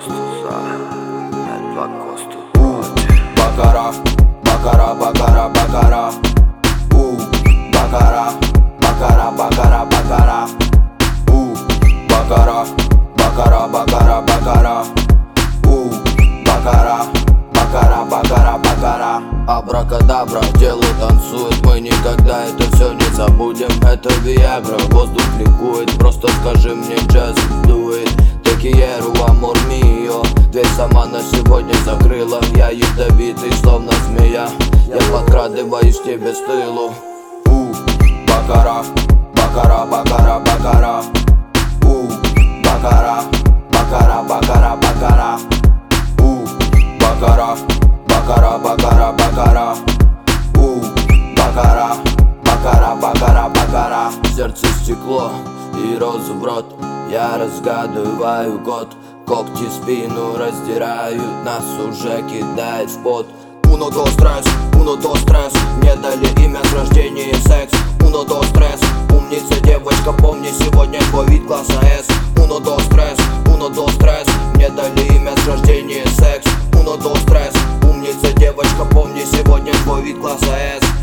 Бакара, бакара, бакара, бакара. Бакара, бакара, бакара, бакара. Бакара, бакара, бакара, бакара. Бакара, бакара, бакара, бакара. Абракадабра, тело танцует, мы никогда это все не забудем. Это Виагра, воздух ликует, просто скажи мне, just do it. Te quiero, amor mío. Дверь сама на сегодня закрыла. Я ядовитый, словно змея. Я подкрадываюсь к тебе с тылу. Бакара, бакара, бакара, бакара. Бакара, бакара, бакара, бакара. Бакара, бакара, бакара, бакара. Бакара, бакара, бакара, бакара. Сердце стекло и розу в рот. Я разгадываю год. Когти спину раздирают, нас уже кидает в пот. Uno, dos, tres, uno, dos, tres. Мне дали имя с рождения секс. Uno, dos, tres. Умница девочка, помни, сегодня твой вид класса S. Uno, dos, tres, uno, dos, tres. Мне дали имя с рождения секс. Uno, dos, tres. Умница девочка, помни, сегодня твой вид класса S.